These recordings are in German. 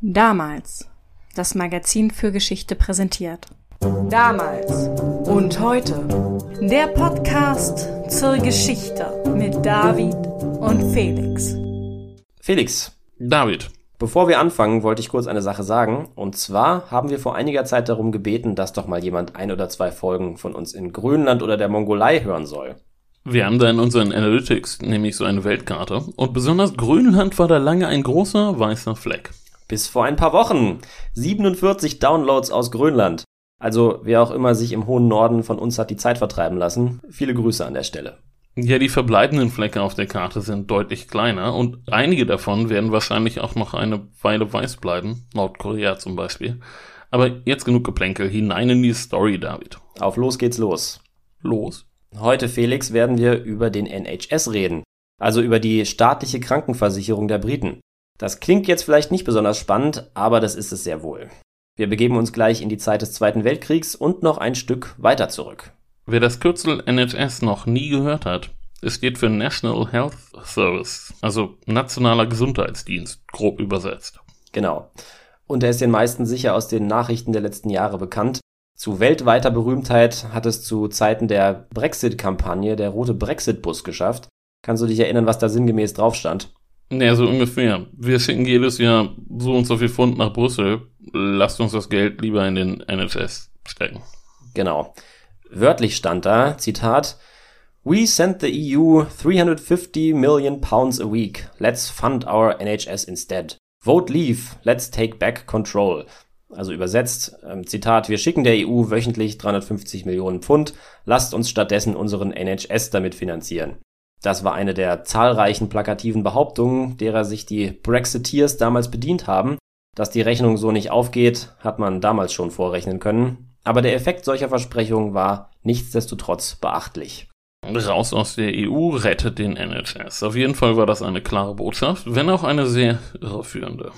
Damals. Das Magazin für Geschichte präsentiert. Damals und heute. Der Podcast zur Geschichte mit David und Felix. Felix. David. Bevor wir anfangen, wollte ich kurz eine Sache sagen. Und zwar haben wir vor einiger Zeit darum gebeten, dass doch mal jemand 1 oder 2 Folgen von uns in Grönland oder der Mongolei hören soll. Wir haben da in unseren Analytics nämlich so eine Weltkarte. Und besonders Grönland war da lange ein großer weißer Fleck. Bis vor ein paar Wochen. 47 Downloads aus Grönland. Also wer auch immer sich im hohen Norden von uns hat die Zeit vertreiben lassen. Viele Grüße an der Stelle. Ja, die verbleibenden Flecke auf der Karte sind deutlich kleiner und einige davon werden wahrscheinlich auch noch eine Weile weiß bleiben, Nordkorea zum Beispiel. Aber jetzt genug Geplänkel, hinein in die Story, David. Auf los geht's los. Los. Heute, Felix, werden wir über den NHS reden, also über die staatliche Krankenversicherung der Briten. Das klingt jetzt vielleicht nicht besonders spannend, aber das ist es sehr wohl. Wir begeben uns gleich in die Zeit des Zweiten Weltkriegs und noch ein Stück weiter zurück. Wer das Kürzel NHS noch nie gehört hat, es steht für National Health Service, also Nationaler Gesundheitsdienst, grob übersetzt. Genau. Und er ist den meisten sicher aus den Nachrichten der letzten Jahre bekannt. Zu weltweiter Berühmtheit hat es zu Zeiten der Brexit-Kampagne der rote Brexit-Bus geschafft. Kannst du dich erinnern, was da sinngemäß drauf stand? Ja, so ungefähr. Wir schicken jedes Jahr so und so viel Pfund nach Brüssel. Lasst uns das Geld lieber in den NHS stecken. Genau. Wörtlich stand da, Zitat, "We send the EU 350 million pounds a week. Let's fund our NHS instead. Vote leave. Let's take back control." Also übersetzt, Zitat, wir schicken der EU wöchentlich 350 Millionen Pfund. Lasst uns stattdessen unseren NHS damit finanzieren. Das war eine der zahlreichen plakativen Behauptungen, derer sich die Brexiteers damals bedient haben. Dass die Rechnung so nicht aufgeht, hat man damals schon vorrechnen können. Aber der Effekt solcher Versprechungen war nichtsdestotrotz beachtlich. Raus aus der EU rettet den NHS. Auf jeden Fall war das eine klare Botschaft, wenn auch eine sehr irreführende.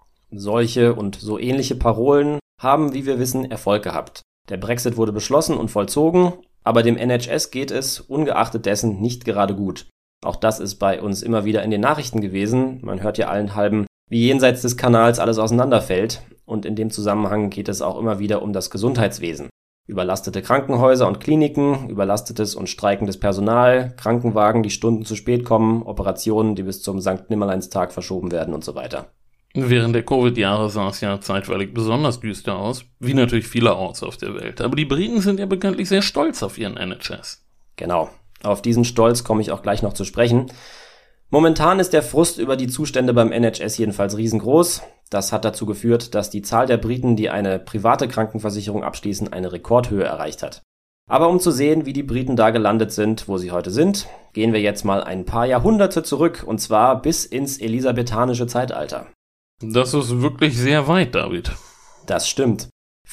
Solche und so ähnliche Parolen haben, wie wir wissen, Erfolg gehabt. Der Brexit wurde beschlossen und vollzogen, aber dem NHS geht es ungeachtet dessen nicht gerade gut. Auch das ist bei uns immer wieder in den Nachrichten gewesen. Man hört ja allenthalben, wie jenseits des Kanals alles auseinanderfällt. Und in dem Zusammenhang geht es auch immer wieder um das Gesundheitswesen. Überlastete Krankenhäuser und Kliniken, überlastetes und streikendes Personal, Krankenwagen, die Stunden zu spät kommen, Operationen, die bis zum Sankt-Nimmerleins-Tag verschoben werden und so weiter. Während der Covid-Jahre sah es ja zeitweilig besonders düster aus, wie natürlich vielerorts auf der Welt. Aber die Briten sind ja bekanntlich sehr stolz auf ihren NHS. Genau, auf diesen Stolz komme ich auch gleich noch zu sprechen. Momentan ist der Frust über die Zustände beim NHS jedenfalls riesengroß. Das hat dazu geführt, dass die Zahl der Briten, die eine private Krankenversicherung abschließen, eine Rekordhöhe erreicht hat. Aber um zu sehen, wie die Briten da gelandet sind, wo sie heute sind, gehen wir jetzt mal ein paar Jahrhunderte zurück, und zwar bis ins elisabethanische Zeitalter. Das ist wirklich sehr weit, David. Das stimmt.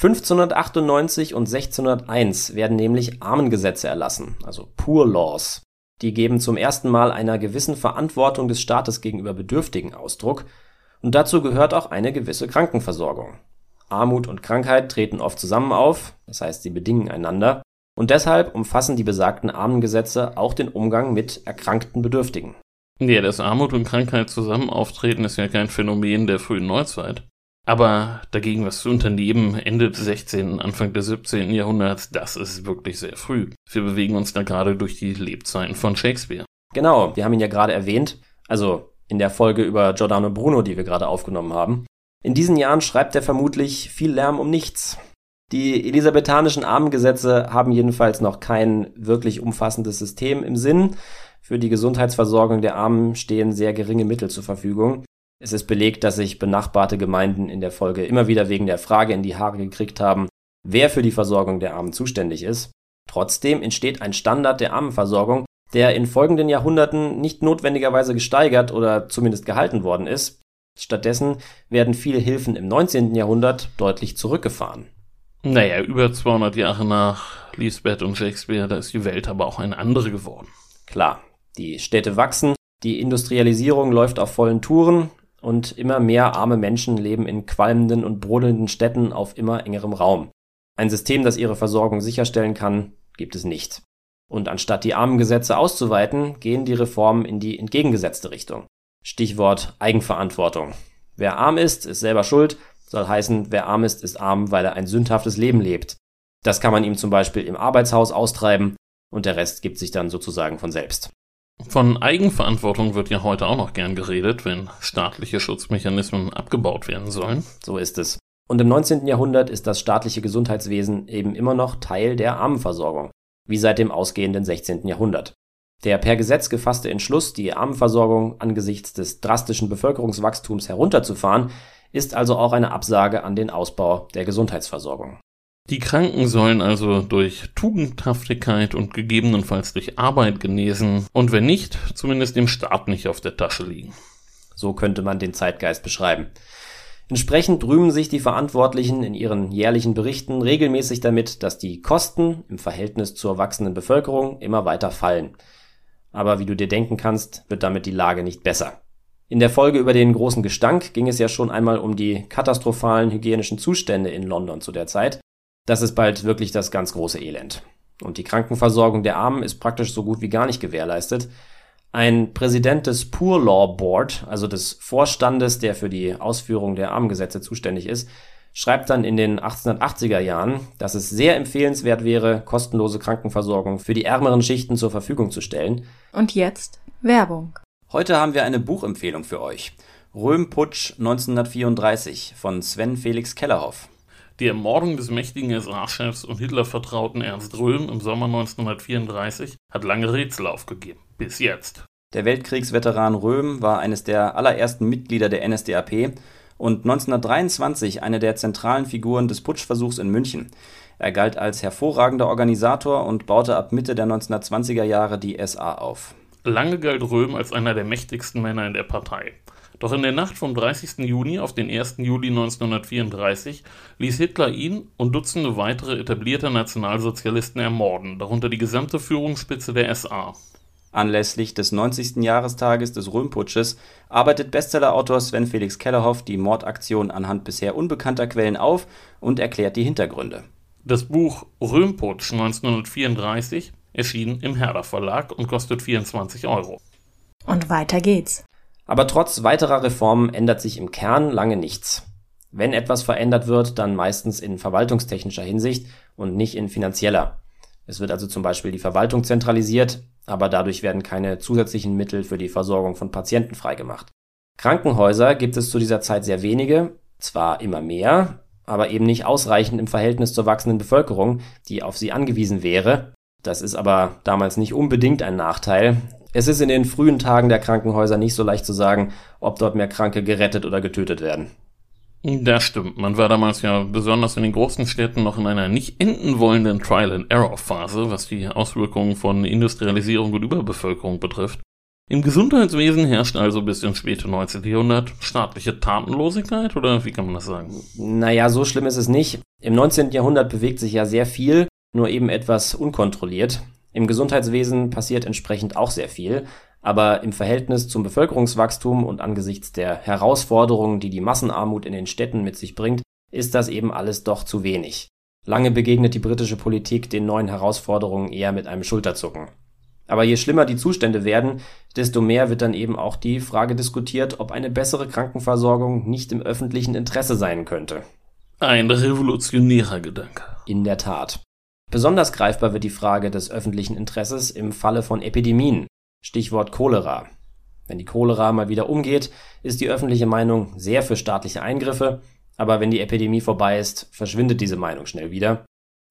1598 und 1601 werden nämlich Armengesetze erlassen, also Poor Laws. Die geben zum ersten Mal einer gewissen Verantwortung des Staates gegenüber Bedürftigen Ausdruck, und dazu gehört auch eine gewisse Krankenversorgung. Armut und Krankheit treten oft zusammen auf, das heißt, sie bedingen einander, und deshalb umfassen die besagten Armengesetze auch den Umgang mit erkrankten Bedürftigen. Ja, dass Armut und Krankheit zusammen auftreten, ist ja kein Phänomen der frühen Neuzeit. Aber dagegen was zu unternehmen, Ende des 16., Anfang des 17. Jahrhunderts, das ist wirklich sehr früh. Wir bewegen uns da gerade durch die Lebzeiten von Shakespeare. Genau, wir haben ihn ja gerade erwähnt, also in der Folge über Giordano Bruno, die wir gerade aufgenommen haben. In diesen Jahren schreibt er vermutlich viel Lärm um nichts. Die elisabethanischen Armengesetze haben jedenfalls noch kein wirklich umfassendes System im Sinn. Für die Gesundheitsversorgung der Armen stehen sehr geringe Mittel zur Verfügung. Es ist belegt, dass sich benachbarte Gemeinden in der Folge immer wieder wegen der Frage in die Haare gekriegt haben, wer für die Versorgung der Armen zuständig ist. Trotzdem entsteht ein Standard der Armenversorgung, der in folgenden Jahrhunderten nicht notwendigerweise gesteigert oder zumindest gehalten worden ist. Stattdessen werden viele Hilfen im 19. Jahrhundert deutlich zurückgefahren. Naja, über 200 Jahre nach Lisbeth und Shakespeare, da ist die Welt aber auch eine andere geworden. Klar, die Städte wachsen, die Industrialisierung läuft auf vollen Touren und immer mehr arme Menschen leben in qualmenden und brodelnden Städten auf immer engerem Raum. Ein System, das ihre Versorgung sicherstellen kann, gibt es nicht. Und anstatt die Armengesetze auszuweiten, gehen die Reformen in die entgegengesetzte Richtung. Stichwort Eigenverantwortung. Wer arm ist selber schuld, soll heißen, wer arm ist arm, weil er ein sündhaftes Leben lebt. Das kann man ihm zum Beispiel im Arbeitshaus austreiben und der Rest gibt sich dann sozusagen von selbst. Von Eigenverantwortung wird ja heute auch noch gern geredet, wenn staatliche Schutzmechanismen abgebaut werden sollen. So ist es. Und im 19. Jahrhundert ist das staatliche Gesundheitswesen eben immer noch Teil der Armenversorgung, wie seit dem ausgehenden 16. Jahrhundert. Der per Gesetz gefasste Entschluss, die Armenversorgung angesichts des drastischen Bevölkerungswachstums herunterzufahren, ist also auch eine Absage an den Ausbau der Gesundheitsversorgung. Die Kranken sollen also durch Tugendhaftigkeit und gegebenenfalls durch Arbeit genesen und wenn nicht, zumindest dem Staat nicht auf der Tasche liegen. So könnte man den Zeitgeist beschreiben. Entsprechend rühmen sich die Verantwortlichen in ihren jährlichen Berichten regelmäßig damit, dass die Kosten im Verhältnis zur wachsenden Bevölkerung immer weiter fallen. Aber wie du dir denken kannst, wird damit die Lage nicht besser. In der Folge über den großen Gestank ging es ja schon einmal um die katastrophalen hygienischen Zustände in London zu der Zeit. Das ist bald wirklich das ganz große Elend. Und die Krankenversorgung der Armen ist praktisch so gut wie gar nicht gewährleistet. Ein Präsident des Poor Law Board, also des Vorstandes, der für die Ausführung der Armengesetze zuständig ist, schreibt dann in den 1880er Jahren, dass es sehr empfehlenswert wäre, kostenlose Krankenversorgung für die ärmeren Schichten zur Verfügung zu stellen. Und jetzt Werbung. Heute haben wir eine Buchempfehlung für euch. Röhm-Putsch 1934 von Sven Felix Kellerhoff. Die Ermordung des mächtigen SA-Chefs und Hitler-Vertrauten Ernst Röhm im Sommer 1934 hat lange Rätsel aufgegeben. Bis jetzt. Der Weltkriegsveteran Röhm war eines der allerersten Mitglieder der NSDAP und 1923 eine der zentralen Figuren des Putschversuchs in München. Er galt als hervorragender Organisator und baute ab Mitte der 1920er Jahre die SA auf. Lange galt Röhm als einer der mächtigsten Männer in der Partei. Doch in der Nacht vom 30. Juni auf den 1. Juli 1934 ließ Hitler ihn und Dutzende weitere etablierte Nationalsozialisten ermorden, darunter die gesamte Führungsspitze der SA. Anlässlich des 90. Jahrestages des Röhm-Putsches arbeitet Bestsellerautor Sven Felix Kellerhoff die Mordaktion anhand bisher unbekannter Quellen auf und erklärt die Hintergründe. Das Buch Röhm-Putsch 1934 erschien im Herder Verlag und kostet 24 €. Und weiter geht's. Aber trotz weiterer Reformen ändert sich im Kern lange nichts. Wenn etwas verändert wird, dann meistens in verwaltungstechnischer Hinsicht und nicht in finanzieller. Es wird also zum Beispiel die Verwaltung zentralisiert, aber dadurch werden keine zusätzlichen Mittel für die Versorgung von Patienten freigemacht. Krankenhäuser gibt es zu dieser Zeit sehr wenige, zwar immer mehr, aber eben nicht ausreichend im Verhältnis zur wachsenden Bevölkerung, die auf sie angewiesen wäre. Das ist aber damals nicht unbedingt ein Nachteil. Es ist in den frühen Tagen der Krankenhäuser nicht so leicht zu sagen, ob dort mehr Kranke gerettet oder getötet werden. Das stimmt. Man war damals ja besonders in den großen Städten noch in einer nicht enden wollenden Trial-and-Error-Phase, was die Auswirkungen von Industrialisierung und Überbevölkerung betrifft. Im Gesundheitswesen herrscht also bis ins späte 19. Jahrhundert staatliche Tatenlosigkeit, oder wie kann man das sagen? Naja, so schlimm ist es nicht. Im 19. Jahrhundert bewegt sich ja sehr viel, nur eben etwas unkontrolliert. Im Gesundheitswesen passiert entsprechend auch sehr viel, aber im Verhältnis zum Bevölkerungswachstum und angesichts der Herausforderungen, die die Massenarmut in den Städten mit sich bringt, ist das eben alles doch zu wenig. Lange begegnet die britische Politik den neuen Herausforderungen eher mit einem Schulterzucken. Aber je schlimmer die Zustände werden, desto mehr wird dann eben auch die Frage diskutiert, ob eine bessere Krankenversorgung nicht im öffentlichen Interesse sein könnte. Ein revolutionärer Gedanke. In der Tat. Besonders greifbar wird die Frage des öffentlichen Interesses im Falle von Epidemien. Stichwort Cholera. Wenn die Cholera mal wieder umgeht, ist die öffentliche Meinung sehr für staatliche Eingriffe, aber wenn die Epidemie vorbei ist, verschwindet diese Meinung schnell wieder.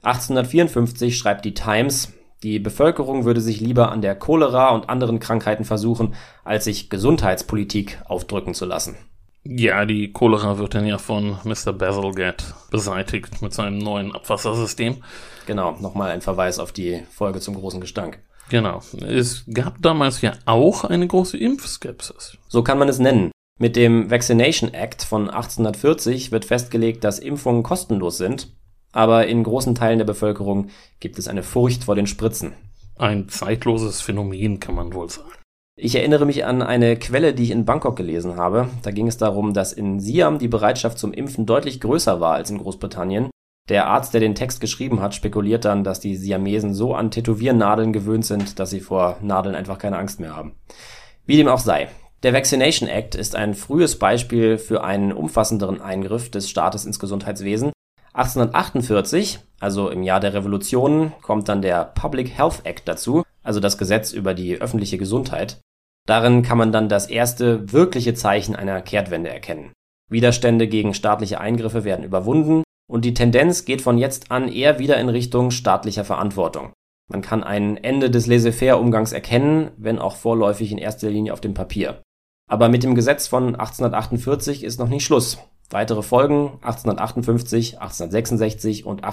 1854 schreibt die Times, die Bevölkerung würde sich lieber an der Cholera und anderen Krankheiten versuchen, als sich Gesundheitspolitik aufdrücken zu lassen. Ja, die Cholera wird dann ja von Mr. Bazalgette beseitigt mit seinem neuen Abwassersystem. Genau, nochmal ein Verweis auf die Folge zum großen Gestank. Genau. Es gab damals ja auch eine große Impfskepsis. So kann man es nennen. Mit dem Vaccination Act von 1840 wird festgelegt, dass Impfungen kostenlos sind, aber in großen Teilen der Bevölkerung gibt es eine Furcht vor den Spritzen. Ein zeitloses Phänomen, kann man wohl sagen. Ich erinnere mich an eine Quelle, die ich in Bangkok gelesen habe. Da ging es darum, dass in Siam die Bereitschaft zum Impfen deutlich größer war als in Großbritannien. Der Arzt, der den Text geschrieben hat, spekuliert dann, dass die Siamesen so an Tätowiernadeln gewöhnt sind, dass sie vor Nadeln einfach keine Angst mehr haben. Wie dem auch sei. Der Vaccination Act ist ein frühes Beispiel für einen umfassenderen Eingriff des Staates ins Gesundheitswesen. 1848, also im Jahr der Revolution, kommt dann der Public Health Act dazu, also das Gesetz über die öffentliche Gesundheit. Darin kann man dann das erste wirkliche Zeichen einer Kehrtwende erkennen. Widerstände gegen staatliche Eingriffe werden überwunden und die Tendenz geht von jetzt an eher wieder in Richtung staatlicher Verantwortung. Man kann ein Ende des Laissez-faire-Umgangs erkennen, wenn auch vorläufig in erster Linie auf dem Papier. Aber mit dem Gesetz von 1848 ist noch nicht Schluss. Weitere Folgen 1858, 1866 und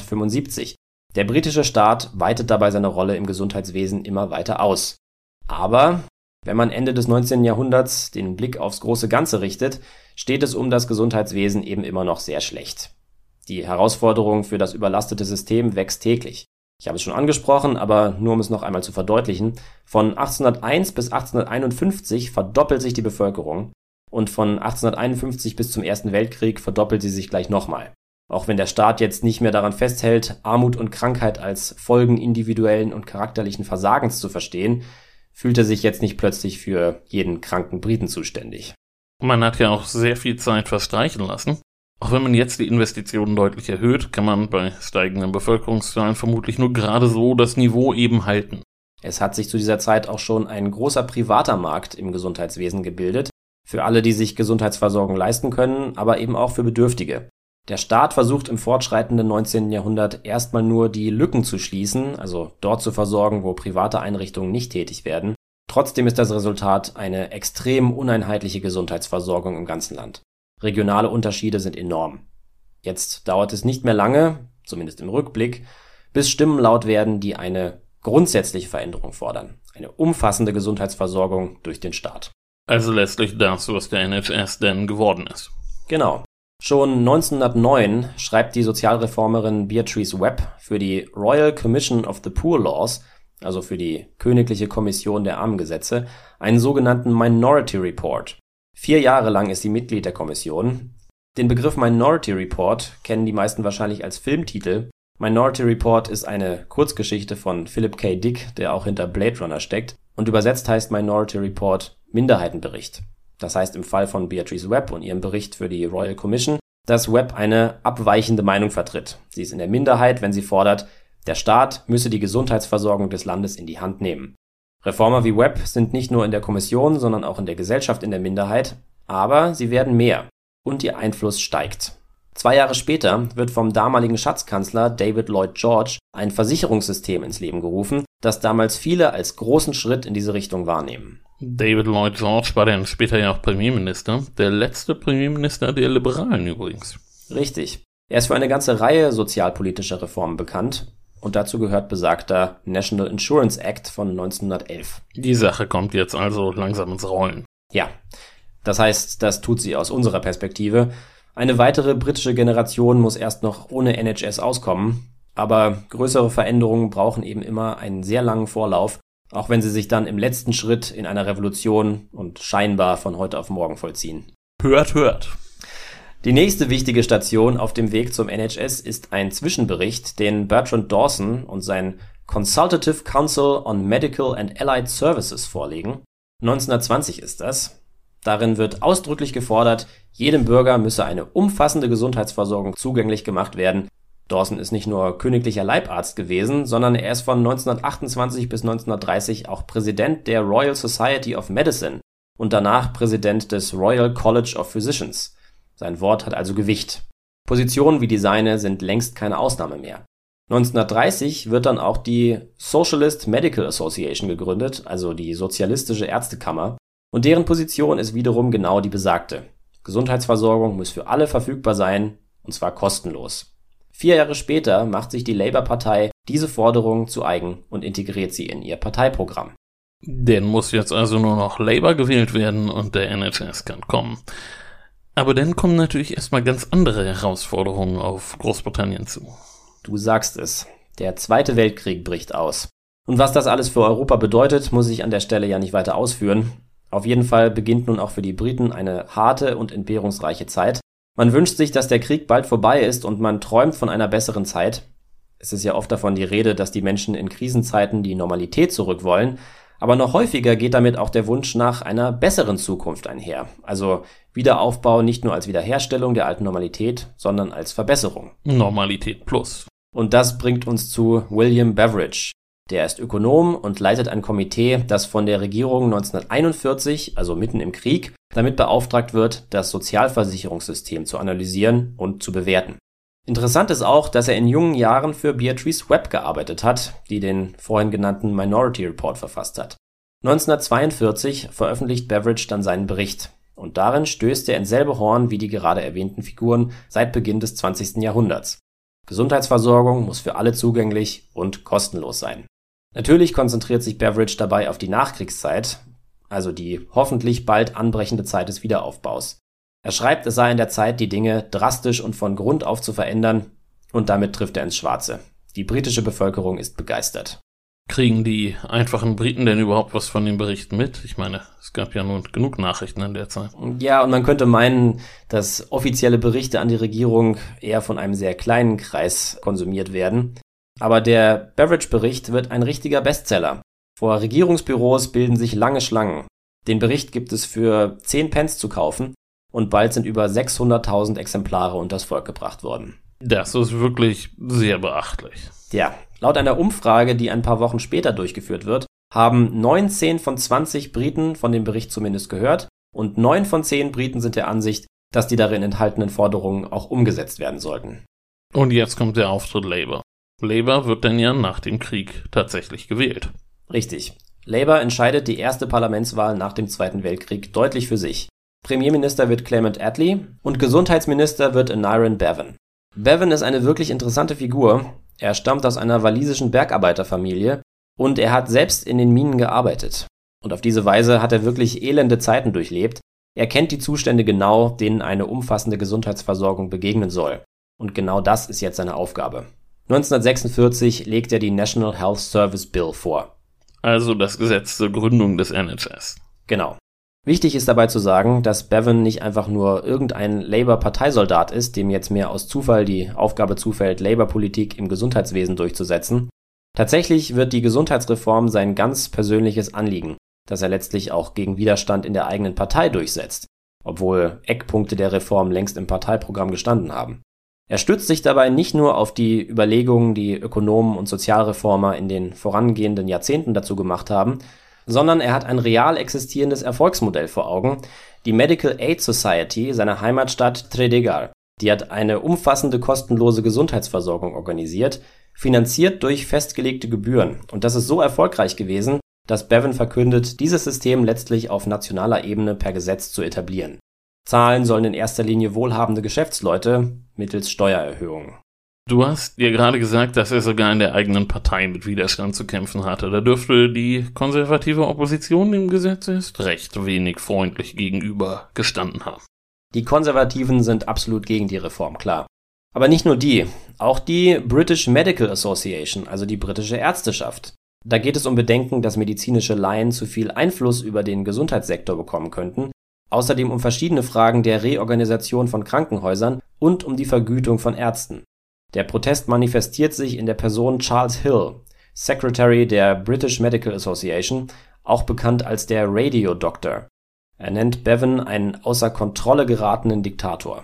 1875. Der britische Staat weitet dabei seine Rolle im Gesundheitswesen immer weiter aus. Aber wenn man Ende des 19. Jahrhunderts den Blick aufs große Ganze richtet, steht es um das Gesundheitswesen eben immer noch sehr schlecht. Die Herausforderung für das überlastete System wächst täglich. Ich habe es schon angesprochen, aber nur um es noch einmal zu verdeutlichen, von 1801 bis 1851 verdoppelt sich die Bevölkerung und von 1851 bis zum Ersten Weltkrieg verdoppelt sie sich gleich nochmal. Auch wenn der Staat jetzt nicht mehr daran festhält, Armut und Krankheit als Folgen individuellen und charakterlichen Versagens zu verstehen, fühlt er sich jetzt nicht plötzlich für jeden kranken Briten zuständig. Man hat ja auch sehr viel Zeit verstreichen lassen. Auch wenn man jetzt die Investitionen deutlich erhöht, kann man bei steigenden Bevölkerungszahlen vermutlich nur gerade so das Niveau eben halten. Es hat sich zu dieser Zeit auch schon ein großer privater Markt im Gesundheitswesen gebildet, für alle, die sich Gesundheitsversorgung leisten können, aber eben auch für Bedürftige. Der Staat versucht im fortschreitenden 19. Jahrhundert erstmal nur die Lücken zu schließen, also dort zu versorgen, wo private Einrichtungen nicht tätig werden. Trotzdem ist das Resultat eine extrem uneinheitliche Gesundheitsversorgung im ganzen Land. Regionale Unterschiede sind enorm. Jetzt dauert es nicht mehr lange, zumindest im Rückblick, bis Stimmen laut werden, die eine grundsätzliche Veränderung fordern. Eine umfassende Gesundheitsversorgung durch den Staat. Also letztlich das, was der NHS denn geworden ist. Genau. Schon 1909 schreibt die Sozialreformerin Beatrice Webb für die Royal Commission of the Poor Laws, also für die Königliche Kommission der Armengesetze, einen sogenannten Minority Report. 4 Jahre lang ist sie Mitglied der Kommission. Den Begriff Minority Report kennen die meisten wahrscheinlich als Filmtitel. Minority Report ist eine Kurzgeschichte von Philip K. Dick, der auch hinter Blade Runner steckt. Und übersetzt heißt Minority Report Minderheitenbericht. Das heißt im Fall von Beatrice Webb und ihrem Bericht für die Royal Commission, dass Webb eine abweichende Meinung vertritt. Sie ist in der Minderheit, wenn sie fordert, der Staat müsse die Gesundheitsversorgung des Landes in die Hand nehmen. Reformer wie Webb sind nicht nur in der Kommission, sondern auch in der Gesellschaft in der Minderheit, aber sie werden mehr und ihr Einfluss steigt. 2 Jahre später wird vom damaligen Schatzkanzler David Lloyd George ein Versicherungssystem ins Leben gerufen, das damals viele als großen Schritt in diese Richtung wahrnehmen. David Lloyd George war dann später ja auch Premierminister, der letzte Premierminister der Liberalen übrigens. Richtig. Er ist für eine ganze Reihe sozialpolitischer Reformen bekannt und dazu gehört besagter National Insurance Act von 1911. Die Sache kommt jetzt also langsam ins Rollen. Ja, das heißt, das tut sie aus unserer Perspektive. Eine weitere britische Generation muss erst noch ohne NHS auskommen, aber größere Veränderungen brauchen eben immer einen sehr langen Vorlauf, auch wenn sie sich dann im letzten Schritt in einer Revolution und scheinbar von heute auf morgen vollziehen. Hört, hört. Die nächste wichtige Station auf dem Weg zum NHS ist ein Zwischenbericht, den Bertrand Dawson und sein Consultative Council on Medical and Allied Services vorlegen. 1920 ist das. Darin wird ausdrücklich gefordert, jedem Bürger müsse eine umfassende Gesundheitsversorgung zugänglich gemacht werden. Dawson ist nicht nur königlicher Leibarzt gewesen, sondern er ist von 1928 bis 1930 auch Präsident der Royal Society of Medicine und danach Präsident des Royal College of Physicians. Sein Wort hat also Gewicht. Positionen wie die seine sind längst keine Ausnahme mehr. 1930 wird dann auch die Socialist Medical Association gegründet, also die Sozialistische Ärztekammer, und deren Position ist wiederum genau die besagte. Gesundheitsversorgung muss für alle verfügbar sein, und zwar kostenlos. 4 Jahre später macht sich die Labour-Partei diese Forderung zu eigen und integriert sie in ihr Parteiprogramm. Dann muss jetzt also nur noch Labour gewählt werden und der NHS kann kommen. Aber dann kommen natürlich erstmal ganz andere Herausforderungen auf Großbritannien zu. Du sagst es, der Zweite Weltkrieg bricht aus. Und was das alles für Europa bedeutet, muss ich an der Stelle ja nicht weiter ausführen. Auf jeden Fall beginnt nun auch für die Briten eine harte und entbehrungsreiche Zeit. Man wünscht sich, dass der Krieg bald vorbei ist und man träumt von einer besseren Zeit. Es ist ja oft davon die Rede, dass die Menschen in Krisenzeiten die Normalität zurück wollen, Aber noch häufiger geht damit auch der Wunsch nach einer besseren Zukunft einher. Also Wiederaufbau nicht nur als Wiederherstellung der alten Normalität, sondern als Verbesserung. Normalität plus. Und das bringt uns zu William Beveridge. Der ist Ökonom und leitet ein Komitee, das von der Regierung 1941, also mitten im Krieg, damit beauftragt wird, das Sozialversicherungssystem zu analysieren und zu bewerten. Interessant ist auch, dass er in jungen Jahren für Beatrice Webb gearbeitet hat, die den vorhin genannten Minority Report verfasst hat. 1942 veröffentlicht Beveridge dann seinen Bericht. Und darin stößt er ins selbe Horn wie die gerade erwähnten Figuren seit Beginn des 20. Jahrhunderts. Gesundheitsversorgung muss für alle zugänglich und kostenlos sein. Natürlich konzentriert sich Beveridge dabei auf die Nachkriegszeit, also die hoffentlich bald anbrechende Zeit des Wiederaufbaus. Er schreibt, es sei an der Zeit, die Dinge drastisch und von Grund auf zu verändern, und damit trifft er ins Schwarze. Die britische Bevölkerung ist begeistert. Kriegen die einfachen Briten denn überhaupt was von dem Bericht mit? Ich meine, es gab ja nun genug Nachrichten in der Zeit. Ja, und man könnte meinen, dass offizielle Berichte an die Regierung eher von einem sehr kleinen Kreis konsumiert werden. Aber der Beveridge-Bericht wird ein richtiger Bestseller. Vor Regierungsbüros bilden sich lange Schlangen. Den Bericht gibt es für 10 Pence zu kaufen und bald sind über 600.000 Exemplare unters Volk gebracht worden. Das ist wirklich sehr beachtlich. Ja, laut einer Umfrage, die ein paar Wochen später durchgeführt wird, haben 19 von 20 Briten von dem Bericht zumindest gehört und 9 von 10 Briten sind der Ansicht, dass die darin enthaltenen Forderungen auch umgesetzt werden sollten. Und jetzt kommt der Auftritt Labour. Labour wird dann ja nach dem Krieg tatsächlich gewählt. Richtig. Labour entscheidet die erste Parlamentswahl nach dem Zweiten Weltkrieg deutlich für sich. Premierminister wird Clement Attlee und Gesundheitsminister wird Aneurin Bevan. Bevan ist eine wirklich interessante Figur. Er stammt aus einer walisischen Bergarbeiterfamilie und er hat selbst in den Minen gearbeitet. Und auf diese Weise hat er wirklich elende Zeiten durchlebt. Er kennt die Zustände genau, denen eine umfassende Gesundheitsversorgung begegnen soll. Und genau das ist jetzt seine Aufgabe. 1946 legt er die National Health Service Bill vor. Also das Gesetz zur Gründung des NHS. Genau. Wichtig ist dabei zu sagen, dass Bevan nicht einfach nur irgendein Labour-Parteisoldat ist, dem jetzt mehr aus Zufall die Aufgabe zufällt, Labour-Politik im Gesundheitswesen durchzusetzen. Tatsächlich wird die Gesundheitsreform sein ganz persönliches Anliegen, das er letztlich auch gegen Widerstand in der eigenen Partei durchsetzt, obwohl Eckpunkte der Reform längst im Parteiprogramm gestanden haben. Er stützt sich dabei nicht nur auf die Überlegungen, die Ökonomen und Sozialreformer in den vorangehenden Jahrzehnten dazu gemacht haben, sondern er hat ein real existierendes Erfolgsmodell vor Augen, die Medical Aid Society seiner Heimatstadt Tredegar. Die hat eine umfassende kostenlose Gesundheitsversorgung organisiert, finanziert durch festgelegte Gebühren. Und das ist so erfolgreich gewesen, dass Bevan verkündet, dieses System letztlich auf nationaler Ebene per Gesetz zu etablieren. Zahlen sollen in erster Linie wohlhabende Geschäftsleute mittels Steuererhöhungen. Du hast dir gerade gesagt, dass er sogar in der eigenen Partei mit Widerstand zu kämpfen hatte. Da dürfte die konservative Opposition dem Gesetz erst recht wenig freundlich gegenüber gestanden haben. Die Konservativen sind absolut gegen die Reform, klar. Aber nicht nur die, auch die British Medical Association, also die britische Ärzteschaft. Da geht es um Bedenken, dass medizinische Laien zu viel Einfluss über den Gesundheitssektor bekommen könnten. Außerdem um verschiedene Fragen der Reorganisation von Krankenhäusern und um die Vergütung von Ärzten. Der Protest manifestiert sich in der Person Charles Hill, Secretary der British Medical Association, auch bekannt als der Radio Doctor. Er nennt Bevan einen außer Kontrolle geratenen Diktator.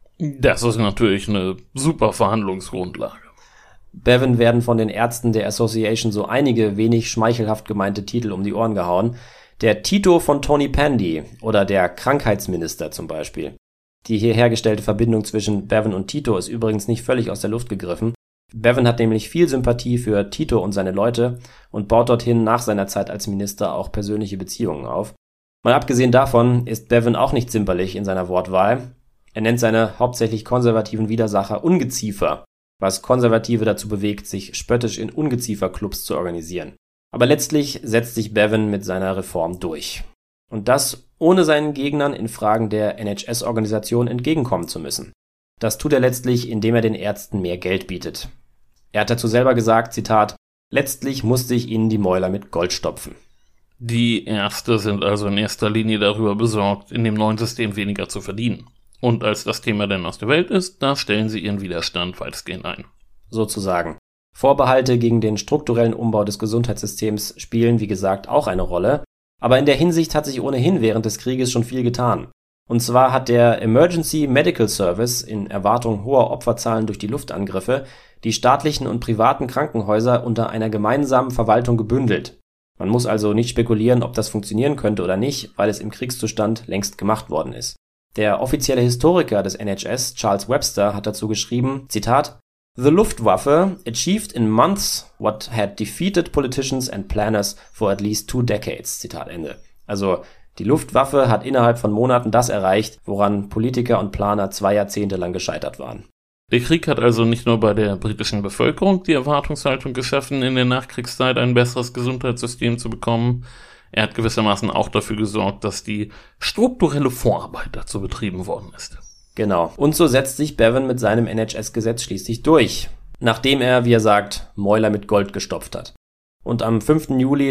Das ist natürlich eine super Verhandlungsgrundlage. Bevan werden von den Ärzten der Association so einige wenig schmeichelhaft gemeinte Titel um die Ohren gehauen. Der Tito von Tony Pandy oder der Krankheitsminister zum Beispiel. Die hier hergestellte Verbindung zwischen Bevan und Tito ist übrigens nicht völlig aus der Luft gegriffen. Bevan hat nämlich viel Sympathie für Tito und seine Leute und baut dorthin nach seiner Zeit als Minister auch persönliche Beziehungen auf. Mal abgesehen davon ist Bevan auch nicht zimperlich in seiner Wortwahl. Er nennt seine hauptsächlich konservativen Widersacher Ungeziefer, was Konservative dazu bewegt, sich spöttisch in Ungezieferclubs zu organisieren. Aber letztlich setzt sich Bevan mit seiner Reform durch. Und das ohne seinen Gegnern in Fragen der NHS-Organisation entgegenkommen zu müssen. Das tut er letztlich, indem er den Ärzten mehr Geld bietet. Er hat dazu selber gesagt, Zitat, letztlich musste ich ihnen die Mäuler mit Gold stopfen. Die Ärzte sind also in erster Linie darüber besorgt, in dem neuen System weniger zu verdienen. Und als das Thema dann aus der Welt ist, da stellen sie ihren Widerstand weitestgehend ein. Sozusagen. Vorbehalte gegen den strukturellen Umbau des Gesundheitssystems spielen, wie gesagt, auch eine Rolle, aber in der Hinsicht hat sich ohnehin während des Krieges schon viel getan. Und zwar hat der Emergency Medical Service in Erwartung hoher Opferzahlen durch die Luftangriffe die staatlichen und privaten Krankenhäuser unter einer gemeinsamen Verwaltung gebündelt. Man muss also nicht spekulieren, ob das funktionieren könnte oder nicht, weil es im Kriegszustand längst gemacht worden ist. Der offizielle Historiker des NHS, Charles Webster, hat dazu geschrieben, Zitat, The Luftwaffe achieved in months what had defeated politicians and planners for at least 2 decades. Zitat Ende. Also die Luftwaffe hat innerhalb von Monaten das erreicht, woran Politiker und Planer 2 Jahrzehnte lang gescheitert waren. Der Krieg hat also nicht nur bei der britischen Bevölkerung die Erwartungshaltung geschaffen, in der Nachkriegszeit ein besseres Gesundheitssystem zu bekommen, er hat gewissermaßen auch dafür gesorgt, dass die strukturelle Vorarbeit dazu betrieben worden ist. Genau. Und so setzt sich Bevan mit seinem NHS-Gesetz schließlich durch, nachdem er, wie er sagt, Mäuler mit Gold gestopft hat. Und am 5. Juli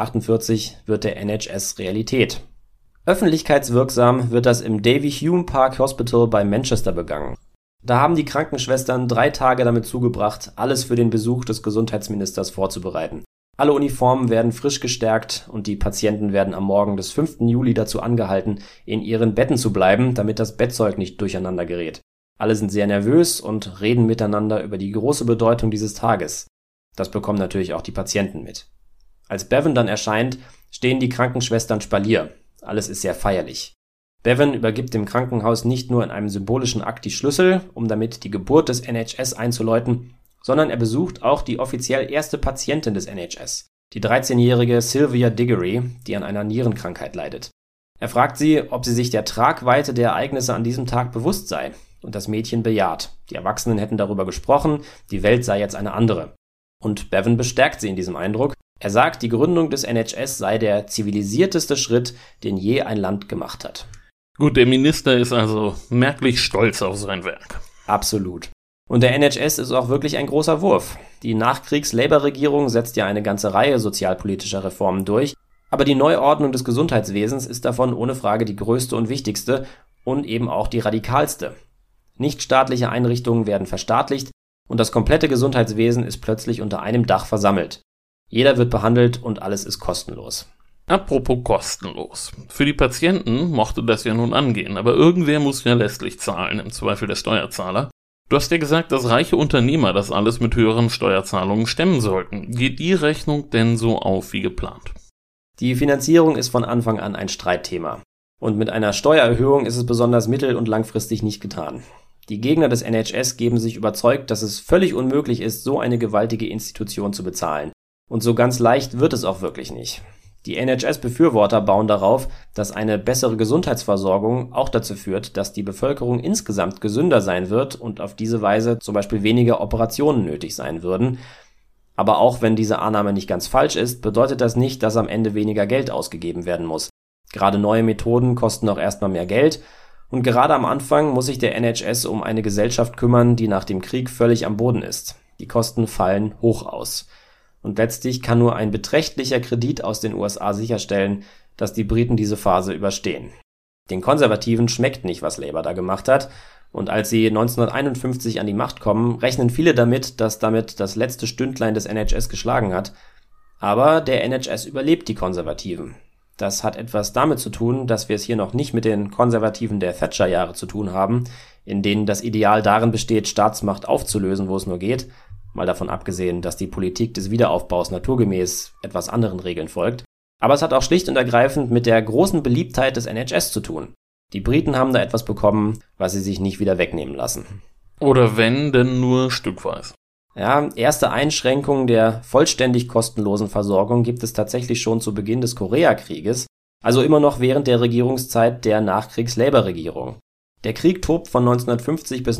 1948 wird der NHS Realität. Öffentlichkeitswirksam wird das im Davy Hume Park Hospital bei Manchester begangen. Da haben die Krankenschwestern 3 Tage damit zugebracht, alles für den Besuch des Gesundheitsministers vorzubereiten. Alle Uniformen werden frisch gestärkt und die Patienten werden am Morgen des 5. Juli dazu angehalten, in ihren Betten zu bleiben, damit das Bettzeug nicht durcheinander gerät. Alle sind sehr nervös und reden miteinander über die große Bedeutung dieses Tages. Das bekommen natürlich auch die Patienten mit. Als Bevan dann erscheint, stehen die Krankenschwestern Spalier. Alles ist sehr feierlich. Bevan übergibt dem Krankenhaus nicht nur in einem symbolischen Akt die Schlüssel, um damit die Geburt des NHS einzuläuten, sondern er besucht auch die offiziell erste Patientin des NHS, die 13-jährige Sylvia Diggory, die an einer Nierenkrankheit leidet. Er fragt sie, ob sie sich der Tragweite der Ereignisse an diesem Tag bewusst sei, und das Mädchen bejaht. Die Erwachsenen hätten darüber gesprochen, die Welt sei jetzt eine andere. Und Bevan bestärkt sie in diesem Eindruck. Er sagt, die Gründung des NHS sei der zivilisierteste Schritt, den je ein Land gemacht hat. Gut, der Minister ist also merklich stolz auf sein Werk. Absolut. Und der NHS ist auch wirklich ein großer Wurf. Die Nachkriegs-Labour-Regierung setzt ja eine ganze Reihe sozialpolitischer Reformen durch, aber die Neuordnung des Gesundheitswesens ist davon ohne Frage die größte und wichtigste und eben auch die radikalste. Nichtstaatliche Einrichtungen werden verstaatlicht und das komplette Gesundheitswesen ist plötzlich unter einem Dach versammelt. Jeder wird behandelt und alles ist kostenlos. Apropos kostenlos. Für die Patienten mochte das ja nun angehen, aber irgendwer muss ja letztlich zahlen, im Zweifel der Steuerzahler. Du hast ja gesagt, dass reiche Unternehmer das alles mit höheren Steuerzahlungen stemmen sollten. Geht die Rechnung denn so auf wie geplant? Die Finanzierung ist von Anfang an ein Streitthema. Und mit einer Steuererhöhung ist es besonders mittel- und langfristig nicht getan. Die Gegner des NHS geben sich überzeugt, dass es völlig unmöglich ist, so eine gewaltige Institution zu bezahlen. Und so ganz leicht wird es auch wirklich nicht. Die NHS-Befürworter bauen darauf, dass eine bessere Gesundheitsversorgung auch dazu führt, dass die Bevölkerung insgesamt gesünder sein wird und auf diese Weise zum Beispiel weniger Operationen nötig sein würden. Aber auch wenn diese Annahme nicht ganz falsch ist, bedeutet das nicht, dass am Ende weniger Geld ausgegeben werden muss. Gerade neue Methoden kosten auch erstmal mehr Geld und gerade am Anfang muss sich der NHS um eine Gesellschaft kümmern, die nach dem Krieg völlig am Boden ist. Die Kosten fallen hoch aus. Und letztlich kann nur ein beträchtlicher Kredit aus den USA sicherstellen, dass die Briten diese Phase überstehen. Den Konservativen schmeckt nicht, was Labour da gemacht hat, und als sie 1951 an die Macht kommen, rechnen viele damit, dass damit das letzte Stündlein des NHS geschlagen hat. Aber der NHS überlebt die Konservativen. Das hat etwas damit zu tun, dass wir es hier noch nicht mit den Konservativen der Thatcher-Jahre zu tun haben, in denen das Ideal darin besteht, Staatsmacht aufzulösen, wo es nur geht, mal davon abgesehen, dass die Politik des Wiederaufbaus naturgemäß etwas anderen Regeln folgt. Aber es hat auch schlicht und ergreifend mit der großen Beliebtheit des NHS zu tun. Die Briten haben da etwas bekommen, was sie sich nicht wieder wegnehmen lassen. Oder wenn, denn nur stückweise. Ja, erste Einschränkungen der vollständig kostenlosen Versorgung gibt es tatsächlich schon zu Beginn des Koreakrieges, also immer noch während der Regierungszeit der Nachkriegs-Labour-Regierung. Der Krieg tobt von 1950 bis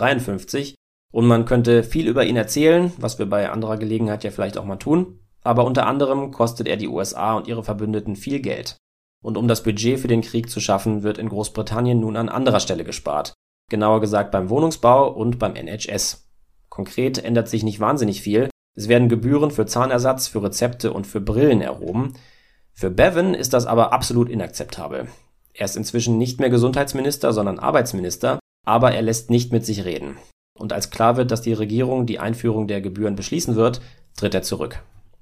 1953 und man könnte viel über ihn erzählen, was wir bei anderer Gelegenheit ja vielleicht auch mal tun, aber unter anderem kostet er die USA und ihre Verbündeten viel Geld. Und um das Budget für den Krieg zu schaffen, wird in Großbritannien nun an anderer Stelle gespart. Genauer gesagt beim Wohnungsbau und beim NHS. Konkret ändert sich nicht wahnsinnig viel. Es werden Gebühren für Zahnersatz, für Rezepte und für Brillen erhoben. Für Bevan ist das aber absolut inakzeptabel. Er ist inzwischen nicht mehr Gesundheitsminister, sondern Arbeitsminister, aber er lässt nicht mit sich reden. und als klar wird, dass die Regierung die Einführung der Gebühren beschließen wird, tritt er zurück.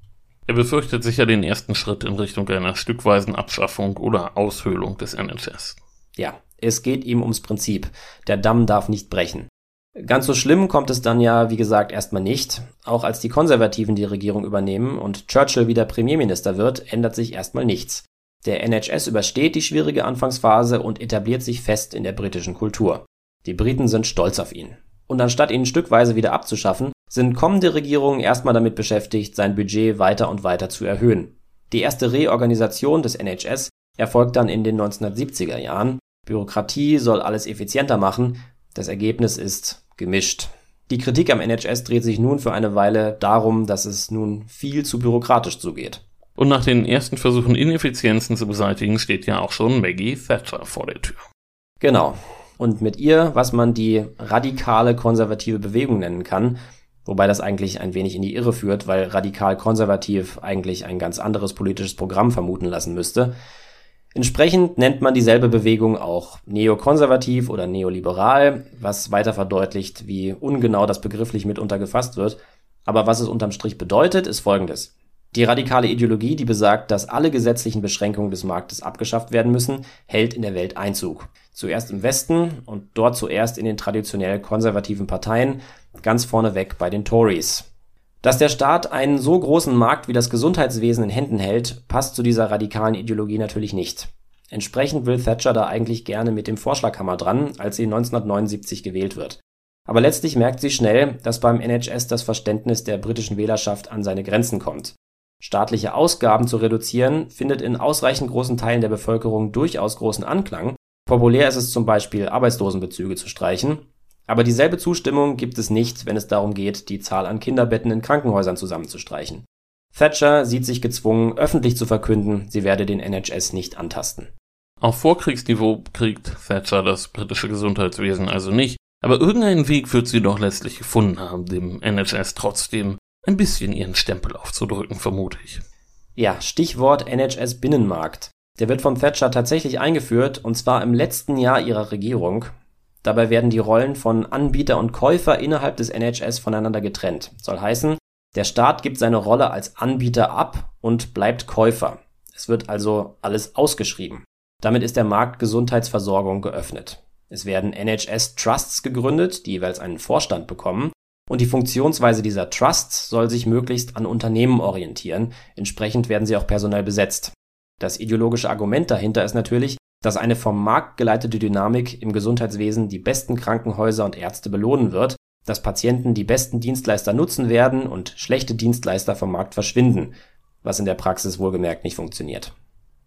Er befürchtet sicher den ersten Schritt in Richtung einer stückweisen Abschaffung oder Aushöhlung des NHS. Ja, es geht ihm ums Prinzip. Der Damm darf nicht brechen. Ganz so schlimm kommt es dann ja, wie gesagt, erstmal nicht. Auch als die Konservativen die Regierung übernehmen und Churchill wieder Premierminister wird, ändert sich erstmal nichts. Der NHS übersteht die schwierige Anfangsphase und etabliert sich fest in der britischen Kultur. Die Briten sind stolz auf ihn. Und anstatt ihn stückweise wieder abzuschaffen, sind kommende Regierungen erstmal damit beschäftigt, sein Budget weiter und weiter zu erhöhen. Die erste Reorganisation des NHS erfolgt dann in den 1970er Jahren. Bürokratie soll alles effizienter machen. Das Ergebnis ist gemischt. Die Kritik am NHS dreht sich nun für eine Weile darum, dass es nun viel zu bürokratisch zugeht. Und nach den ersten Versuchen, Ineffizienzen zu beseitigen, steht ja auch schon Maggie Thatcher vor der Tür. Genau. Und mit ihr, was man die radikale konservative Bewegung nennen kann, wobei das eigentlich ein wenig in die Irre führt, weil radikal-konservativ eigentlich ein ganz anderes politisches Programm vermuten lassen müsste. Entsprechend nennt man dieselbe Bewegung auch neokonservativ oder neoliberal, was weiter verdeutlicht, wie ungenau das begrifflich mitunter gefasst wird. Aber was es unterm Strich bedeutet, ist Folgendes. Die radikale Ideologie, die besagt, dass alle gesetzlichen Beschränkungen des Marktes abgeschafft werden müssen, hält in der Welt Einzug. Zuerst im Westen und dort zuerst in den traditionell konservativen Parteien, ganz vorneweg bei den Tories. Dass der Staat einen so großen Markt wie das Gesundheitswesen in Händen hält, passt zu dieser radikalen Ideologie natürlich nicht. Entsprechend will Thatcher da eigentlich gerne mit dem Vorschlaghammer dran, als sie 1979 gewählt wird. Aber letztlich merkt sie schnell, dass beim NHS das Verständnis der britischen Wählerschaft an seine Grenzen kommt. Staatliche Ausgaben zu reduzieren, findet in ausreichend großen Teilen der Bevölkerung durchaus großen Anklang. Populär ist es zum Beispiel, Arbeitslosenbezüge zu streichen. Aber dieselbe Zustimmung gibt es nicht, wenn es darum geht, die Zahl an Kinderbetten in Krankenhäusern zusammenzustreichen. Thatcher sieht sich gezwungen, öffentlich zu verkünden, sie werde den NHS nicht antasten. Auf Vorkriegsniveau kriegt Thatcher das britische Gesundheitswesen also nicht, aber irgendeinen Weg wird sie doch letztlich gefunden haben, dem NHS trotzdem ein bisschen ihren Stempel aufzudrücken, vermute ich. Ja, Stichwort NHS-Binnenmarkt. Der wird von Thatcher tatsächlich eingeführt, und zwar im letzten Jahr ihrer Regierung. Dabei werden die Rollen von Anbieter und Käufer innerhalb des NHS voneinander getrennt. Soll heißen, der Staat gibt seine Rolle als Anbieter ab und bleibt Käufer. Es wird also alles ausgeschrieben. Damit ist der Markt Gesundheitsversorgung geöffnet. Es werden NHS-Trusts gegründet, die jeweils einen Vorstand bekommen. Und die Funktionsweise dieser Trusts soll sich möglichst an Unternehmen orientieren. Entsprechend werden sie auch personell besetzt. Das ideologische Argument dahinter ist natürlich, dass eine vom Markt geleitete Dynamik im Gesundheitswesen die besten Krankenhäuser und Ärzte belohnen wird, dass Patienten die besten Dienstleister nutzen werden und schlechte Dienstleister vom Markt verschwinden, was in der Praxis wohlgemerkt nicht funktioniert.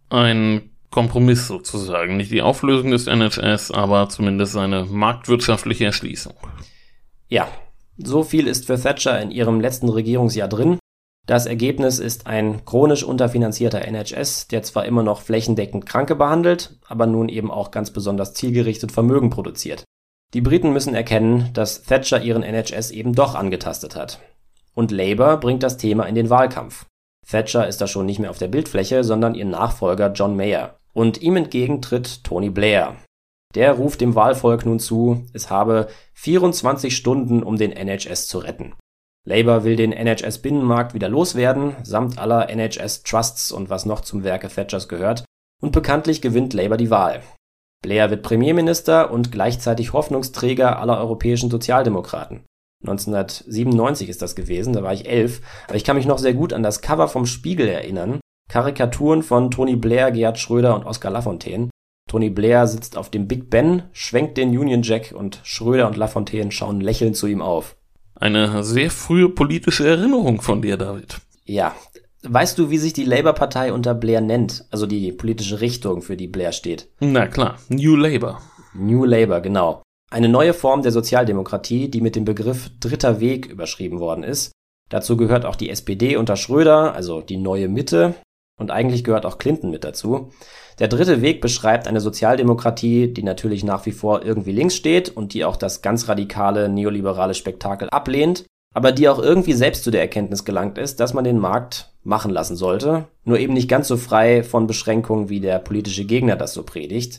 Ein Kompromiss sozusagen, nicht die Auflösung des NHS, aber zumindest seine marktwirtschaftliche Erschließung. Ja, so viel ist für Thatcher in ihrem letzten Regierungsjahr drin. Das Ergebnis ist ein chronisch unterfinanzierter NHS, der zwar immer noch flächendeckend Kranke behandelt, aber nun eben auch ganz besonders zielgerichtet Vermögen produziert. Die Briten müssen erkennen, dass Thatcher ihren NHS eben doch angetastet hat. Und Labour bringt das Thema in den Wahlkampf. Thatcher ist da schon nicht mehr auf der Bildfläche, sondern ihr Nachfolger John Major. Und ihm entgegen tritt Tony Blair. Der ruft dem Wahlvolk nun zu, es habe 24 Stunden, um den NHS zu retten. Labour will den NHS-Binnenmarkt wieder loswerden, samt aller NHS-Trusts und was noch zum Werke Thatchers gehört, und bekanntlich gewinnt Labour die Wahl. Blair wird Premierminister und gleichzeitig Hoffnungsträger aller europäischen Sozialdemokraten. 1997 ist das gewesen, da war ich 11, aber ich kann mich noch sehr gut an das Cover vom Spiegel erinnern. Karikaturen von Tony Blair, Gerhard Schröder und Oskar Lafontaine. Tony Blair sitzt auf dem Big Ben, schwenkt den Union Jack und Schröder und Lafontaine schauen lächelnd zu ihm auf. Eine sehr frühe politische Erinnerung von dir, David. Ja. Weißt du, wie sich die Labour-Partei unter Blair nennt? Also die politische Richtung, für die Blair steht. Na klar, New Labour. New Labour, genau. Eine neue Form der Sozialdemokratie, die mit dem Begriff Dritter Weg überschrieben worden ist. Dazu gehört auch die SPD unter Schröder, also die neue Mitte. Und eigentlich gehört auch Clinton mit dazu. Der dritte Weg beschreibt eine Sozialdemokratie, die natürlich nach wie vor irgendwie links steht und die auch das ganz radikale neoliberale Spektakel ablehnt, aber die auch irgendwie selbst zu der Erkenntnis gelangt ist, dass man den Markt machen lassen sollte, nur eben nicht ganz so frei von Beschränkungen, wie der politische Gegner das so predigt.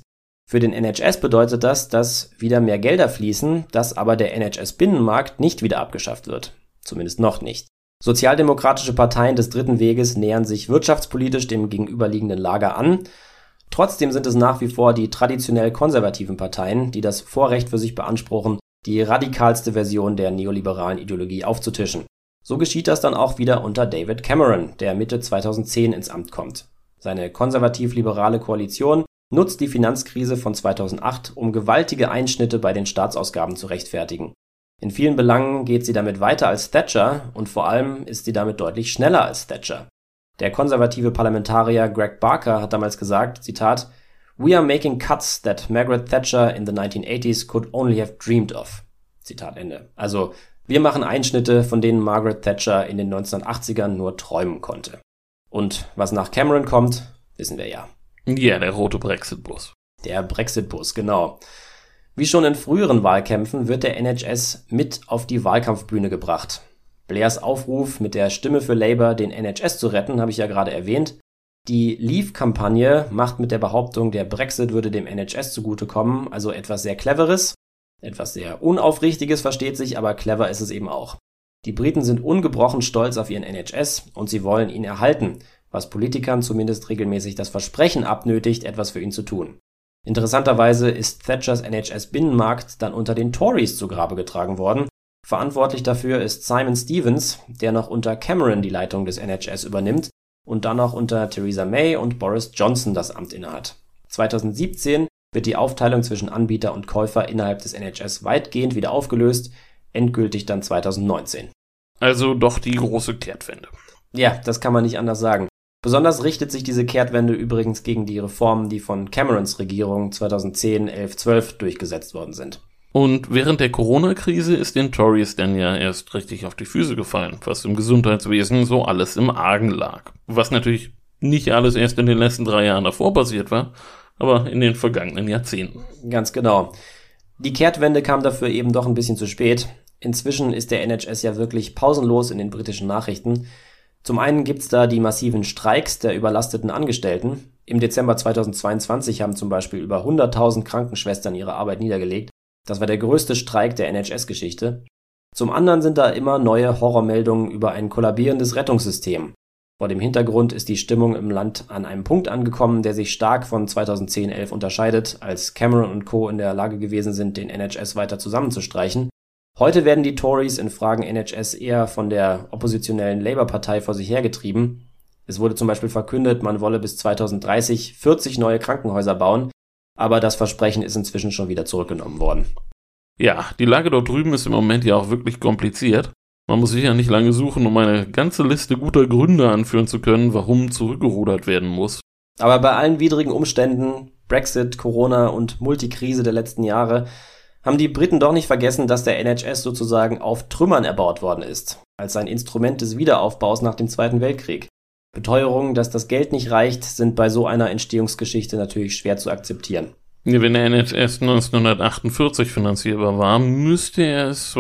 Für den NHS bedeutet das, dass wieder mehr Gelder fließen, dass aber der NHS-Binnenmarkt nicht wieder abgeschafft wird. Zumindest noch nicht. Sozialdemokratische Parteien des Dritten Weges nähern sich wirtschaftspolitisch dem gegenüberliegenden Lager an. Trotzdem sind es nach wie vor die traditionell konservativen Parteien, die das Vorrecht für sich beanspruchen, die radikalste Version der neoliberalen Ideologie aufzutischen. So geschieht das dann auch wieder unter David Cameron, der Mitte 2010 ins Amt kommt. Seine konservativ-liberale Koalition nutzt die Finanzkrise von 2008, um gewaltige Einschnitte bei den Staatsausgaben zu rechtfertigen. In vielen Belangen geht sie damit weiter als Thatcher und vor allem ist sie damit deutlich schneller als Thatcher. Der konservative Parlamentarier Greg Barker hat damals gesagt, Zitat, "We are making cuts that Margaret Thatcher in the 1980s could only have dreamed of." Zitat Ende. Also, wir machen Einschnitte, von denen Margaret Thatcher in den 1980ern nur träumen konnte. Und was nach Cameron kommt, wissen wir ja. Ja, der rote Brexit-Bus. Der Brexit-Bus, genau. Wie schon in früheren Wahlkämpfen wird der NHS mit auf die Wahlkampfbühne gebracht. Blairs Aufruf, mit der Stimme für Labour den NHS zu retten, habe ich ja gerade erwähnt. Die Leave-Kampagne macht mit der Behauptung, der Brexit würde dem NHS zugutekommen, also etwas sehr Cleveres. Etwas sehr Unaufrichtiges, versteht sich, aber clever ist es eben auch. Die Briten sind ungebrochen stolz auf ihren NHS und sie wollen ihn erhalten, was Politikern zumindest regelmäßig das Versprechen abnötigt, etwas für ihn zu tun. Interessanterweise ist Thatchers NHS-Binnenmarkt dann unter den Tories zu Grabe getragen worden. Verantwortlich dafür ist Simon Stevens, der noch unter Cameron die Leitung des NHS übernimmt und dann noch unter Theresa May und Boris Johnson das Amt innehat. 2017 wird die Aufteilung zwischen Anbieter und Käufer innerhalb des NHS weitgehend wieder aufgelöst, endgültig dann 2019. Also doch die große Kehrtwende. Ja, das kann man nicht anders sagen. Besonders richtet sich diese Kehrtwende übrigens gegen die Reformen, die von Camerons Regierung 2010, 11, 12 durchgesetzt worden sind. Und während der Corona-Krise ist den Tories dann ja erst richtig auf die Füße gefallen, was im Gesundheitswesen so alles im Argen lag. Was natürlich nicht alles erst in den letzten 3 Jahren davor passiert war, aber in den vergangenen Jahrzehnten. Ganz genau. Die Kehrtwende kam dafür eben doch ein bisschen zu spät. Inzwischen ist der NHS ja wirklich pausenlos in den britischen Nachrichten. Zum einen gibt's da die massiven Streiks der überlasteten Angestellten. Im Dezember 2022 haben zum Beispiel über 100.000 Krankenschwestern ihre Arbeit niedergelegt. Das war der größte Streik der NHS-Geschichte. Zum anderen sind da immer neue Horrormeldungen über ein kollabierendes Rettungssystem. Vor dem Hintergrund ist die Stimmung im Land an einem Punkt angekommen, der sich stark von 2010-11 unterscheidet, als Cameron und Co. in der Lage gewesen sind, den NHS weiter zusammenzustreichen. Heute werden die Tories in Fragen NHS eher von der oppositionellen Labour-Partei vor sich hergetrieben. Es wurde zum Beispiel verkündet, man wolle bis 2030 40 neue Krankenhäuser bauen, aber das Versprechen ist inzwischen schon wieder zurückgenommen worden. Ja, die Lage dort drüben ist im Moment ja auch wirklich kompliziert. Man muss sicher nicht lange suchen, um eine ganze Liste guter Gründe anführen zu können, warum zurückgerudert werden muss. Aber bei allen widrigen Umständen, Brexit, Corona und Multikrise der letzten Jahre, haben die Briten doch nicht vergessen, dass der NHS sozusagen auf Trümmern erbaut worden ist, als ein Instrument des Wiederaufbaus nach dem Zweiten Weltkrieg. Beteuerungen, dass das Geld nicht reicht, sind bei so einer Entstehungsgeschichte natürlich schwer zu akzeptieren. Wenn der NHS 1948 finanzierbar war, müsste er es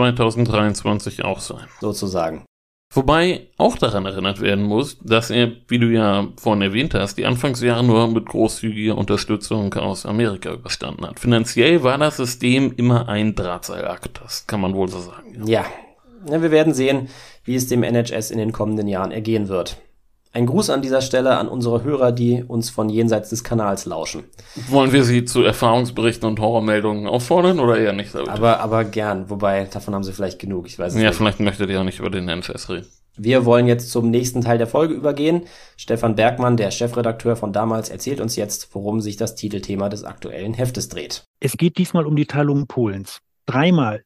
2023 auch sein. Sozusagen. Wobei auch daran erinnert werden muss, dass er, wie du ja vorhin erwähnt hast, die Anfangsjahre nur mit großzügiger Unterstützung aus Amerika überstanden hat. Finanziell war das System immer ein Drahtseilakt, das kann man wohl so sagen. Ja, wir werden sehen, wie es dem NHS in den kommenden Jahren ergehen wird. Ein Gruß an dieser Stelle an unsere Hörer, die uns von jenseits des Kanals lauschen. Wollen wir sie zu Erfahrungsberichten und Horrormeldungen auffordern oder eher nicht? Aber gern, wobei davon haben sie vielleicht genug, ich weiß es nicht. Ja, vielleicht möchtet ihr auch nicht über den NHS reden. Wir wollen jetzt zum nächsten Teil der Folge übergehen. Stefan Bergmann, der Chefredakteur von damals, erzählt uns jetzt, worum sich das Titelthema des aktuellen Heftes dreht. Es geht diesmal um die Teilung Polens. Dreimal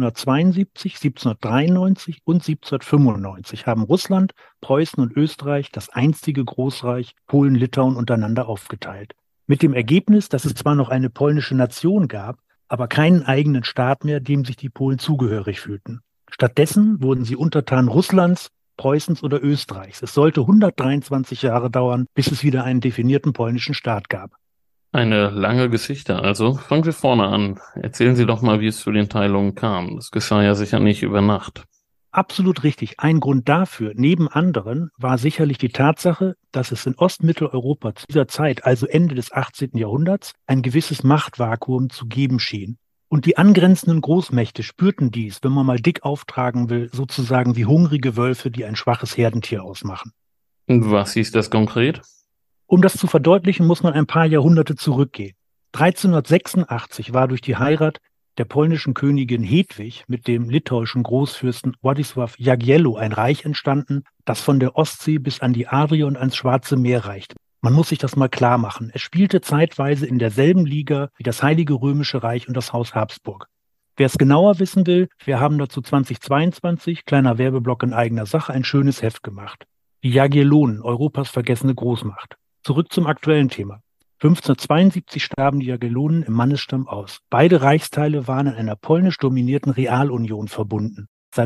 1772, 1793 und 1795 haben Russland, Preußen und Österreich das einstige Großreich Polen-Litauen untereinander aufgeteilt. Mit dem Ergebnis, dass es zwar noch eine polnische Nation gab, aber keinen eigenen Staat mehr, dem sich die Polen zugehörig fühlten. Stattdessen wurden sie untertan Russlands, Preußens oder Österreichs. Es sollte 123 Jahre dauern, bis es wieder einen definierten polnischen Staat gab. Eine lange Geschichte also. Fangen wir vorne an. Erzählen Sie doch mal, wie es zu den Teilungen kam. Das geschah ja sicher nicht über Nacht. Absolut richtig. Ein Grund dafür, neben anderen, war sicherlich die Tatsache, dass es in Ostmitteleuropa zu dieser Zeit, also Ende des 18. Jahrhunderts, ein gewisses Machtvakuum zu geben schien. Und die angrenzenden Großmächte spürten dies, wenn man mal dick auftragen will, sozusagen wie hungrige Wölfe, die ein schwaches Herdentier ausmachen. Und was hieß das konkret? Um das zu verdeutlichen, muss man ein paar Jahrhunderte zurückgehen. 1386 war durch die Heirat der polnischen Königin Hedwig mit dem litauischen Großfürsten Władysław Jagiello ein Reich entstanden, das von der Ostsee bis an die Adria und ans Schwarze Meer reichte. Man muss sich das mal klar machen. Es spielte zeitweise in derselben Liga wie das Heilige Römische Reich und das Haus Habsburg. Wer es genauer wissen will, wir haben dazu 2022, kleiner Werbeblock in eigener Sache, ein schönes Heft gemacht. Die Jagiellonen, Europas vergessene Großmacht. Zurück zum aktuellen Thema. 1572 starben die Jagiellonen im Mannesstamm aus. Beide Reichsteile waren in einer polnisch dominierten Realunion verbunden. Seit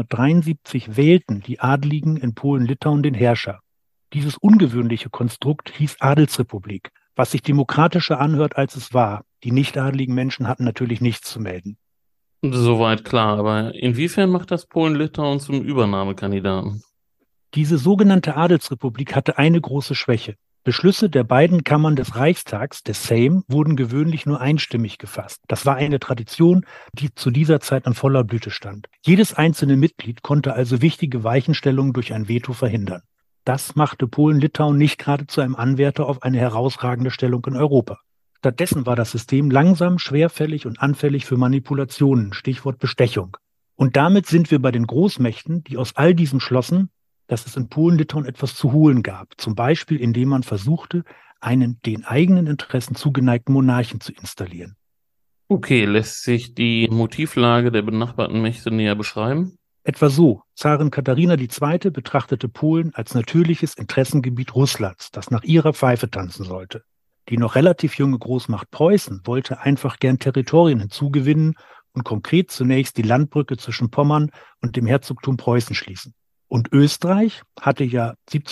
1573 wählten die Adligen in Polen-Litauen den Herrscher. Dieses ungewöhnliche Konstrukt hieß Adelsrepublik, was sich demokratischer anhört, als es war. Die nicht-adligen Menschen hatten natürlich nichts zu melden. Soweit klar, aber inwiefern macht das Polen-Litauen zum Übernahmekandidaten? Diese sogenannte Adelsrepublik hatte eine große Schwäche. Beschlüsse der beiden Kammern des Reichstags, des Sejm, wurden gewöhnlich nur einstimmig gefasst. Das war eine Tradition, die zu dieser Zeit in voller Blüte stand. Jedes einzelne Mitglied konnte also wichtige Weichenstellungen durch ein Veto verhindern. Das machte Polen-Litauen nicht gerade zu einem Anwärter auf eine herausragende Stellung in Europa. Stattdessen war das System langsam, schwerfällig und anfällig für Manipulationen, Stichwort Bestechung. Und damit sind wir bei den Großmächten, die aus all diesem schlossen, dass es in Polen-Litauen etwas zu holen gab, zum Beispiel indem man versuchte, einen den eigenen Interessen zugeneigten Monarchen zu installieren. Okay, lässt sich die Motivlage der benachbarten Mächte näher beschreiben? Etwa so: Zarin Katharina II. Betrachtete Polen als natürliches Interessengebiet Russlands, das nach ihrer Pfeife tanzen sollte. Die noch relativ junge Großmacht Preußen wollte einfach gern Territorien hinzugewinnen und konkret zunächst die Landbrücke zwischen Pommern und dem Herzogtum Preußen schließen. Und Österreich hatte ja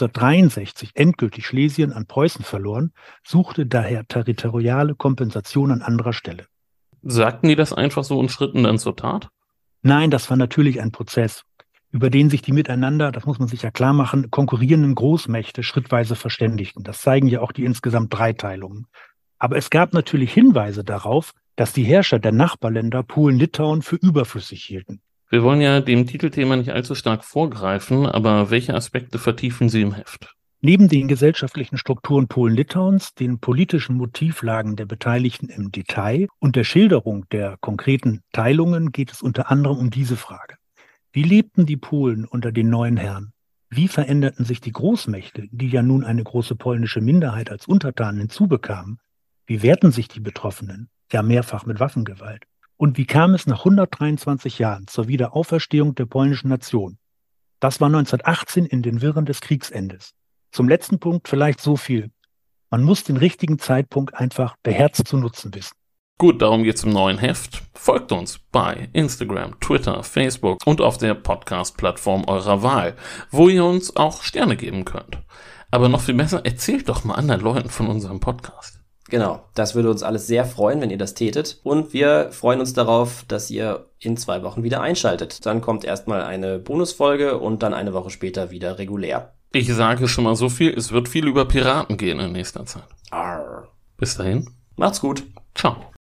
1763 endgültig Schlesien an Preußen verloren, suchte daher territoriale Kompensation an anderer Stelle. Sagten die das einfach so und schritten dann zur Tat? Nein, das war natürlich ein Prozess, über den sich die miteinander, das muss man sich ja klar machen, konkurrierenden Großmächte schrittweise verständigten. Das zeigen ja auch die insgesamt 3 Teilungen. Aber es gab natürlich Hinweise darauf, dass die Herrscher der Nachbarländer Polen-Litauen für überflüssig hielten. Wir wollen ja dem Titelthema nicht allzu stark vorgreifen, aber welche Aspekte vertiefen Sie im Heft? Neben den gesellschaftlichen Strukturen Polen-Litauens, den politischen Motivlagen der Beteiligten im Detail und der Schilderung der konkreten Teilungen geht es unter anderem um diese Frage. Wie lebten die Polen unter den neuen Herren? Wie veränderten sich die Großmächte, die ja nun eine große polnische Minderheit als Untertanen hinzubekamen? Wie wehrten sich die Betroffenen, ja mehrfach mit Waffengewalt? Und wie kam es nach 123 Jahren zur Wiederauferstehung der polnischen Nation? Das war 1918 in den Wirren des Kriegsendes. Zum letzten Punkt vielleicht so viel: Man muss den richtigen Zeitpunkt einfach beherzt zu nutzen wissen. Gut, darum geht's im neuen Heft. Folgt uns bei Instagram, Twitter, Facebook und auf der Podcast-Plattform eurer Wahl, wo ihr uns auch Sterne geben könnt. Aber noch viel besser, erzählt doch mal anderen Leuten von unserem Podcast. Genau, das würde uns alles sehr freuen, wenn ihr das tätet. Und wir freuen uns darauf, dass ihr in 2 Wochen wieder einschaltet. Dann kommt erstmal eine Bonusfolge und dann eine Woche später wieder regulär. Ich sage schon mal so viel, es wird viel über Piraten gehen in nächster Zeit. Arr. Bis dahin. Macht's gut. Ciao.